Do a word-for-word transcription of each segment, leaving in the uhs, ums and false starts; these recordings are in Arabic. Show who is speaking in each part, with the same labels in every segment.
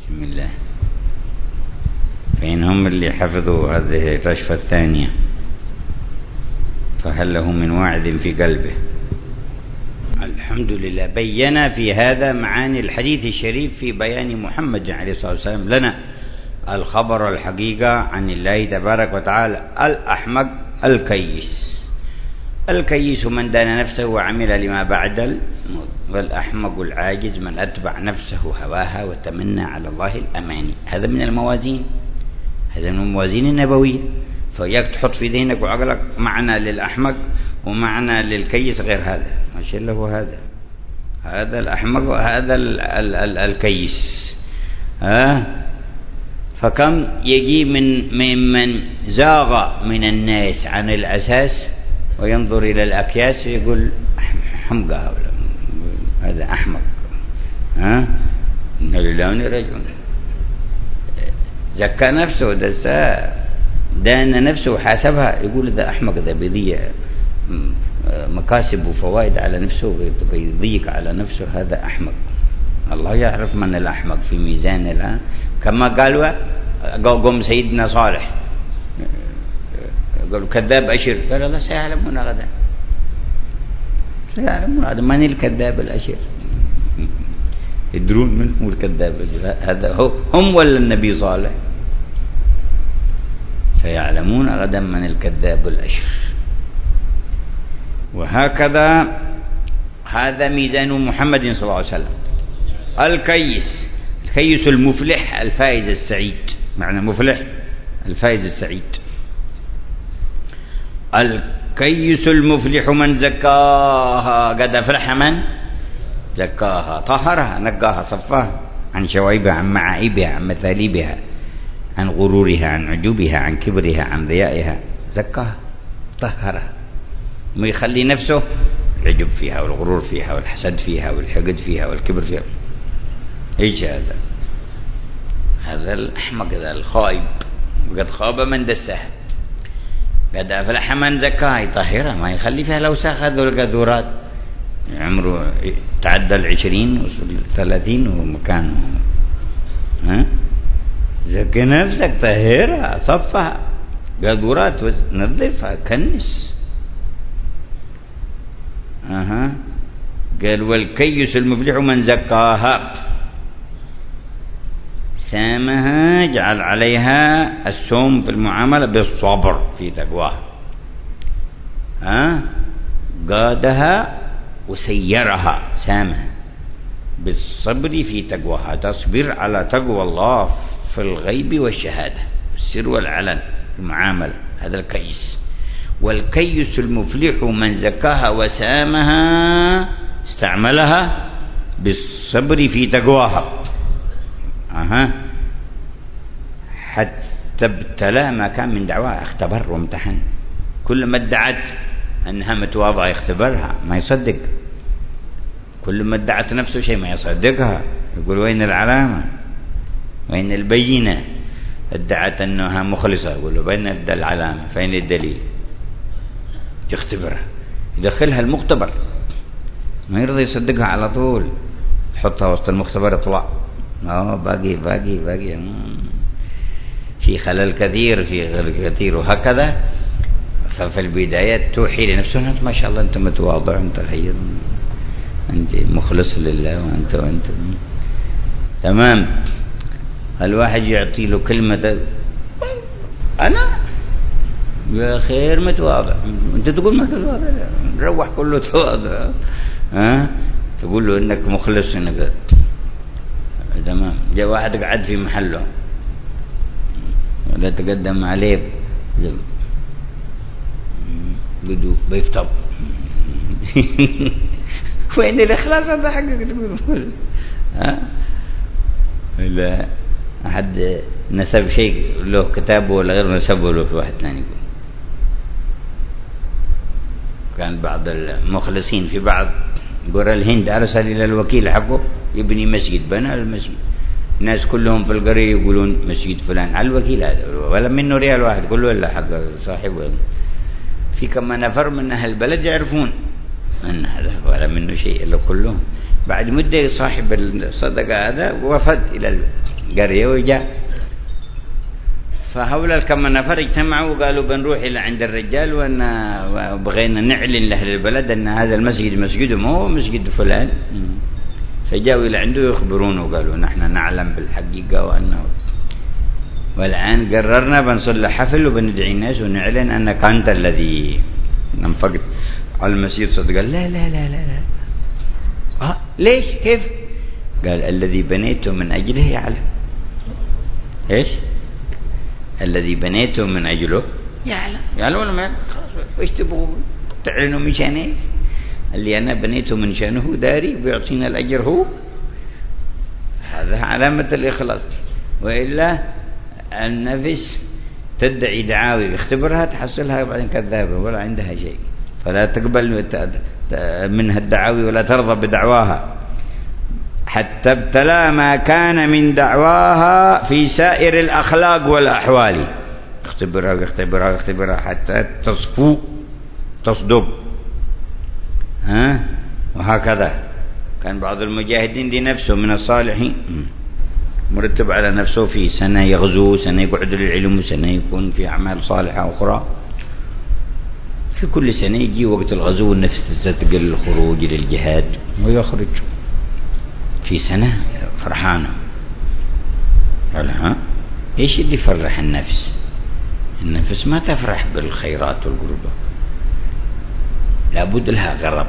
Speaker 1: بسم الله. فإن هم اللي حفظوا هذه الرشفة الثانية فهل له من واعظ في قلبه؟ الحمد لله. بينا في هذا معاني الحديث الشريف في بيان محمد عليه الصلاة والسلام لنا الخبر الحقيقة عن الله تبارك وتعالى. الأحمق الكيس. الكيس من دان نفسه وعمل لما بعد الموت، والأحمق العاجز من أتبع نفسه هواها وتمنى على الله الأماني. هذا من الموازين، هذا من الموازين النبوية. فإياك تحط في ذهنك وعقلك معنى للأحمق ومعنى للكيس غير هذا، ماشي له هذا. هذا الأحمق وهذا ال ال ال الكيس. ها فكم يجي من ممن زاغ من الناس عن الأساس وينظر إلى الأكياس ويقول حمقى، هذا أحمق. ها إن لله رجل زكى نفسه، دان نفسه وحاسبها، يقول ذا أحمق، ذا بيضيع مكاسب وفوائد على نفسه، بيضيق على نفسه، هذا أحمق. الله يعرف من الأحمق في ميزان الآن. كما قالوا قوم سيدنا صالح قالوا كذاب أشر، قال الله سيعلمون غدا، سيعلمون غدا من الكذاب الأشر. يدرون من هو الكذاب هذا، هو هم ولا النبي صالح؟ سيعلمون غدا من الكذاب الأشر. وهكذا هذا ميزان محمد صلى الله عليه وسلم. الكيس، الكيس المفلح الفائز السعيد، معنى مفلح الفائز السعيد. الكيس المفلح من زكاها، قد أفلح من زكاها، طهرها، نقاها، صفاها عن شوائبها، عن معائبها، عن مثاليبها، عن غرورها، عن عجوبها، عن كبرها، عن ضيائها، زكاها طهرها. ما يخلي نفسه العجب فيها والغرور فيها والحسد فيها والحقد فيها والكبر فيها. ايش هذا؟ هذا الأحمق، هذا الخائب. وقد خاب من دسها، قد أفلح من زكاها، يطهرها، ما يخلي فيها لوسخ. هذول القذورات عمره تعدى العشرين وصل ثلاثين ومكانه. ها زكي نفسك، طهرها، صفها، قذورات نظفها، كنس. أها قال والكيس المفلح من زكاها سامها، جعل عليها السوم في المعاملة بالصبر في تقواها. ها قادها وسيرها، سامها بالصبر في تقواها، تصبر على تقوى الله في الغيب والشهادة، السر والعلن في المعاملة. هذا الكيس. والكيس المفلح من زكاها وسامها، استعملها بالصبر في تقواها. أها حتى ابتلى ما كان من دعواها، اختبر وامتحن. كل ما ادعت أنها متواضعة يختبرها، ما يصدق. كل ما ادعت نفسه شيء ما يصدقها، يقول وين العلامة، وين البينة. ادعت أنها مخلصة، يقول له وين العلامة، فين الدليل. يختبرها، يدخلها المختبر، ما يرضى يصدقها على طول، تحطها وسط المختبر يطلع اه باقي باقي باقي في خلل كثير، في غير كثير. وهكذا ففي البدايات توحي لنفسه ما شاء الله أنت متواضع، أنت خير، أنت مخلص لله، وأنت وأنت تمام. الواحد يعطي له كلمة أنا يا خير متواضع، أنت تقول ما تواضع، نروح كله تواضع. ها تقول له إنك مخلص، إنك تمام. جاء واحد قعد في محله ولا تقدم عليه بدو بيفتض وين الإخلاص هذا حقك تقول؟ ها لا أحد نسب شيء له كتابه ولا غير نسبه له في واحد ثاني يقول. كان بعض المخلصين في بعض قرى الهند أرسل إلى الوكيل حقه يبني مسجد، بنى المسجد، الناس كلهم في القرية يقولون مسجد فلان على الوكيل هذا، ولا منه ريال واحد، كله إلا حق صاحبه. في كما نفر من أهل البلد يعرفون أن هذا ولا منه شيء إلا كلهم. بعد مدة صاحب الصدقة هذا وفد إلى قرية وجاء. فهؤلاء كم نفر اجتمعوا وقالوا بنروح إلى عند الرجال وبغينا نعلن لأهل البلد أن هذا المسجد مسجده ما هو مسجد فلان. فجاءوا إلى عنده يخبرونه وقالوا نحن نعلم بالحقيقة وأنه والآن قررنا بنصلي حفل وبندعي الناس ونعلن أنك أنت الذي ننفقد على المسجد. صدق قال لا لا لا لا, لا. آه ليش كيف؟ قال الذي بنيته من أجله يعلم. إيش الذي بنيته من أجله يعلم؟ يعلم ولا ما يعلم؟ خلاص وإيش تبغوا تعلنوا من شان إيش؟ اللي أنا بنيته من شانه داري ويعطينا الأجر هو. هذا علامة الإخلاص. وإلا النفس تدعي دعاوي اختبرها تحصلها بعدين كذابة ولا عندها شيء. فلا تقبل منها الدعاوي ولا ترضى بدعواها حتى ابتلى ما كان من دعواها في سائر الأخلاق والأحوال. اختبرها واختبرها واختبرها حتى تصفو تصدق. ها وهكذا كان بعض المجاهدين لنفسه من الصالحين مرتب على نفسه في سنة يغزو، سنة يقعد للعلم، سنة يكون في أعمال صالحة أخرى. في كل سنة يجي وقت الغزو النفس تثقل الخروج للجهاد ويخرج في سنة فرحانة. قال ها ايش اللي يفرح النفس؟ النفس ما تفرح بالخيرات والقربة، لابد لها غرض.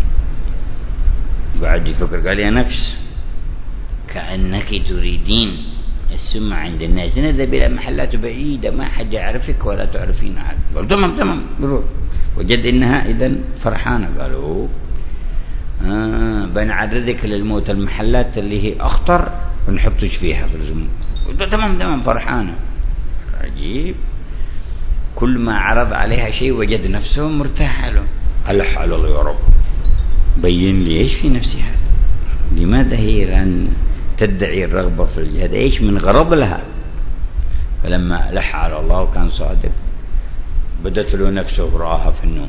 Speaker 1: قاعد يفكر قال يا نفس كأنك تريدين السمعة عند الناس، نذهب إلى محلات بعيدة ما حد يعرفك ولا تعرفين عنك. قال تمام تمام بروح. وجد إنها إذن فرحانة. قالوا آه بنعرضك للموت المحلات اللي هي أخطر ونحطش فيها في الزمن. قلت تمام تمام فرحانة. عجيب، كل ما عرض عليها شيء وجد نفسه مرتاح له. ألح على الله يا رب بين لي إيش في نفسي هذا، لماذا هي الآن تدعي الرغبة في الجهاد، إيش من غرض لها. فلما ألح على الله وكان صادق بدت له نفسه رآها في النوم.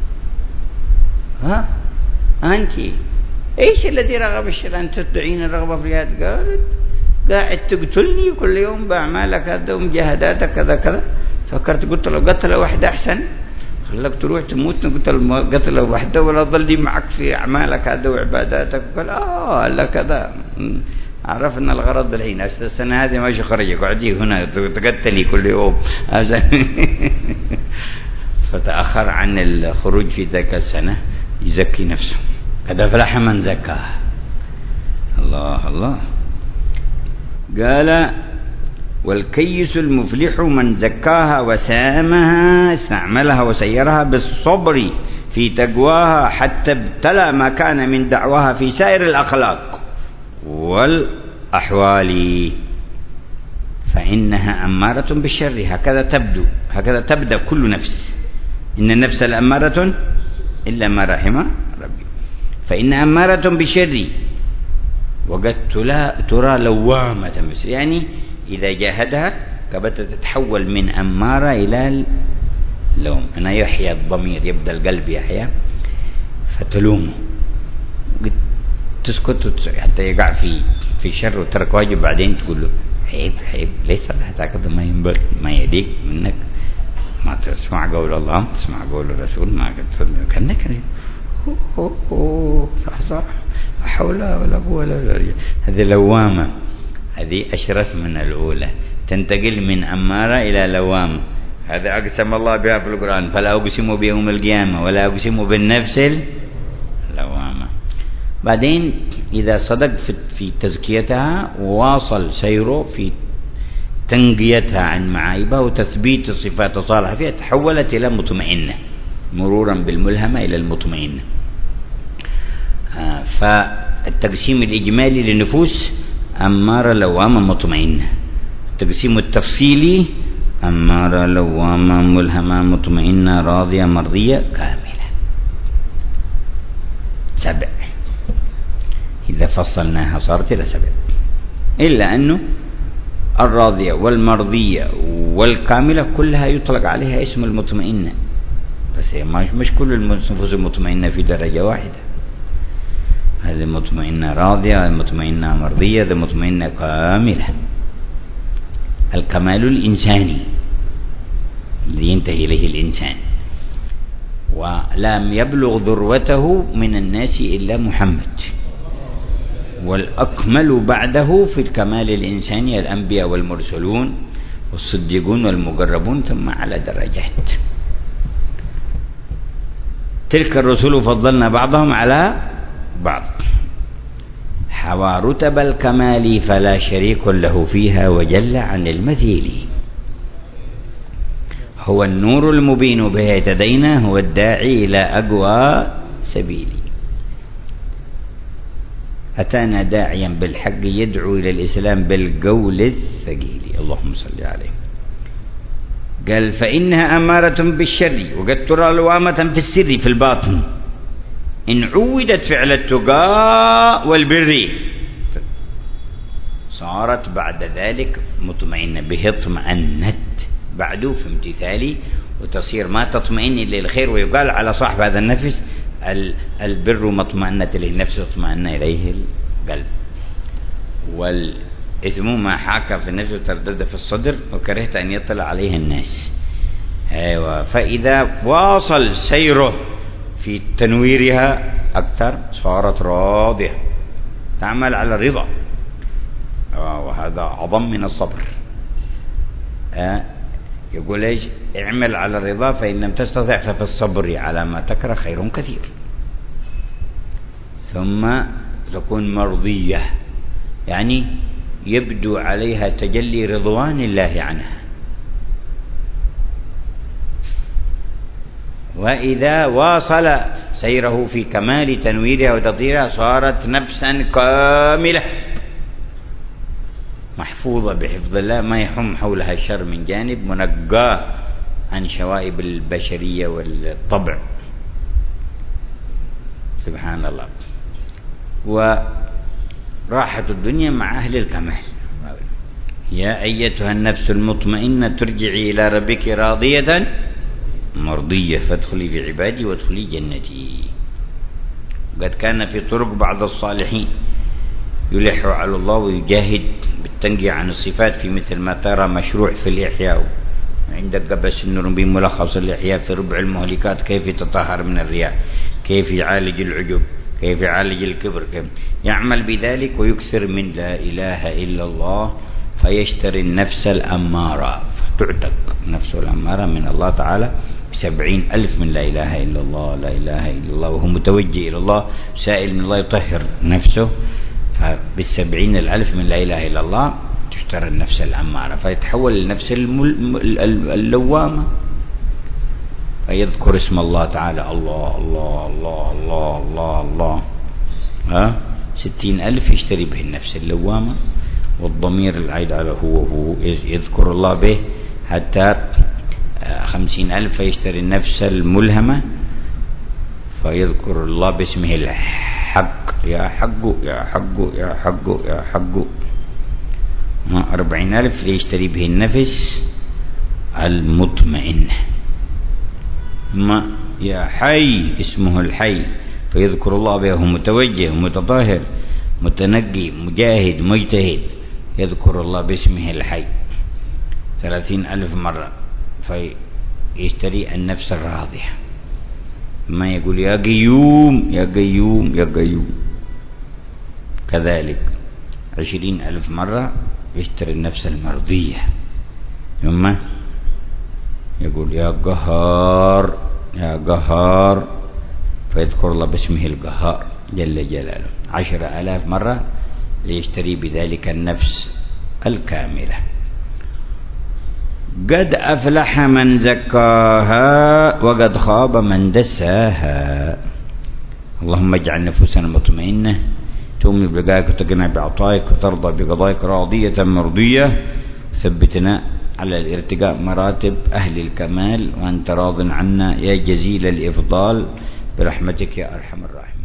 Speaker 1: ها أنت إيش الذي رغب الشيطان تدعين الرغبة في الجهاد؟ قالت قاعد تقتلني كل يوم بأعمالك هذا ومجاهداتك كذا كذا. فكرت قلت له قتل واحدة أحسن، خلك تروح تموت قتل قتل واحدة ولا ظلي معك في أعمالك هذا وعباداتك. قال آه لا كذا. عرف أن الغرض الحين السنة هذه ما خرجك قعدي هنا تقتلي كل يوم. فتأخر عن الخروج في ذاك السنة يزكي نفسه. قد أفلح من زكاها. الله الله. قال والكيس المفلح من زكاها وسامها استعملها وسيرها بالصبر في تقواها حتى ابتلى ما كان من دعواها في سائر الأخلاق والأحوال فإنها أمارة بالشر. هكذا تبدو هكذا تبدأ كل نفس. إن النفس الأمارة إلا ما رحم ربي. فإن أمارة بالشر وقد ترى لوامة بس، يعني إذا جاهدها كبت تتحول من أمارة إلى لوم. أنا يحيى الضمير، يبدأ القلب يحيى فتلومه، تسكت حتى يقع في في شر وترك واجب، بعدين تقول له عيب عيب ليس هكذا، ما ينبغي ما يليق منك، ما تسمع قول الله ما تسمع قول الرسول، ما كأنك صح صح لا حول ولا قوة إلا بالله. هذه لوامة، هذه أشرف من الأولى، تنتقل من أمارة إلى لوامة. هذا أقسم الله بها في القرآن فلا أقسم بيوم القيامة ولا أقسم بالنفس اللوامة. بعدين إذا صدق في تزكيتها وواصل سيره في تنقيتها عن معايبها وتثبيت الصفات الصالحة فيها تحولت إلى مطمئنة، مرورا بالملهمة إلى المطمئنة. فالتقسيم الإجمالي للنفوس أمارة لوامة مطمئنة، التقسيم التفصيلي أمارة لوامة ملهمة مطمئنة راضية مرضية كاملة. سبع إذا فصلناها صارت إلى سبع، إلا أنه الراضية والمرضية والكاملة كلها يطلق عليها اسم المطمئنة، بس مش كل النفوس المطمئنة في درجة واحدة. هذه مطمئنة راضية، هذه مطمئنة مرضية، هذه مطمئنة كاملة. الكمال الإنساني الذي ينتهي إليه الإنسان، ولم يبلغ ذروته من الناس إلا محمد، والأكمل بعده في الكمال الإنساني الأنبياء والمرسلون والصديقون والمقربون، ثم على درجات. تلك الرسل فضلنا بعضهم على بعض، حوى رتب الكمال فلا شريك له فيها وجل عن المثيل، هو النور المبين به اهتدينا، هو الداعي إلى أقوى سبيل، أتانا داعيا بالحق يدعو إلى الإسلام بالقول الثقيل. اللهم صل عليه. قال فإنها أمارة بالشر وقد ترى لوامة في السر في الباطن، إن عودت فعل التقى والبر صارت بعد ذلك مطمئنة، به اطمأنت بعده في امتثالي، وتصير ما تطمئن إلا الخير، ويقال على صاحب هذا النفس البر مطمئنة إليه النفس واطمأن إليه القلب، والإثم ما حاك في النفس وتردد في الصدر وكرهت أن يطلع عليه الناس. أيوة. فإذا واصل سيره في تنويرها أكثر صارت راضية، تعمل على الرضا، وهذا أعظم من الصبر. أه يقول ايش؟ اعمل على الرضا فإن لم تستطع ففي الصبر على ما تكره خير كثير. ثم تكون مرضية، يعني يبدو عليها تجلي رضوان الله عنها. وإذا واصل سيره في كمال تنويرها وتطهيرها صارت نفسا كاملة محفوظة بحفظ الله، ما يحم حولها الشر من جانب، منقاه عن شوائب البشرية والطبع. سبحان الله. وراحة الدنيا مع أهل الكمال. يا أيتها النفس المطمئنة ترجعي إلى ربك راضية مرضية فادخلي في عبادي وادخلي جنتي. وقد كان في طرق بعض الصالحين يلح على الله ويجاهد بالتنقية عن الصفات في مثل ما ترى مشروع في الإحياء. عندك قبس النرمبي ملخص الإحياء في ربع المهلكات، كيف يتطهر من الرياء، كيف يعالج العجب، كيف يعالج الكبر، كيف يعمل بذلك ويكثر من لا إله إلا الله فيشتري النفس الأمارة، فتعتق نفس الأمارة من الله تعالى بسبعين ألف من لا إله إلا الله، لا إله إلا الله، وهو متوجه إلى الله سائل من الله يطهر نفسه، فبالسبعين الألف من لا إله إلا الله تشترى النفس الأمارة فيتحول للنفس اللوامة، فيذكر اسم الله تعالى الله الله الله الله الله الله ها ستين ألف يشتري به النفس اللوامة، والضمير العائد على هو هو يذكر الله به حتى خمسين ألف فيشتري النفس الملهمة فيذكر الله باسمه الحق، يا حق يا حق يا حق يا حق. أربعين ألف ليشتري به النفس المطمئنة. ما يا حي اسمه الحي فيذكر الله به، هو متوجه متطهر متنقي مجاهد مجتهد، يذكر الله باسمه الحي ثلاثين ألف مرة فيشتري النفس الراضية. ما يقول يا قيوم يا قيوم يا قيوم، كذلك عشرين ألف مرة يشتري النفس المرضية. ثم يقول يا قهار يا قهار فيذكر الله باسمه القهار جل جلاله عشر آلاف مرة ليشتري بذلك النفس الكاملة. قد أفلح من زكاها وقد خاب من دساها. اللهم اجعل نفوسنا مطمئنة تؤمن بلقائك وتقنع بعطائك وترضى بقضائك راضية مرضية. ثبتنا على الارتقاء مراتب أهل الكمال وأنت راض عنا يا جزيل الإفضال برحمتك يا أرحم الراحمين.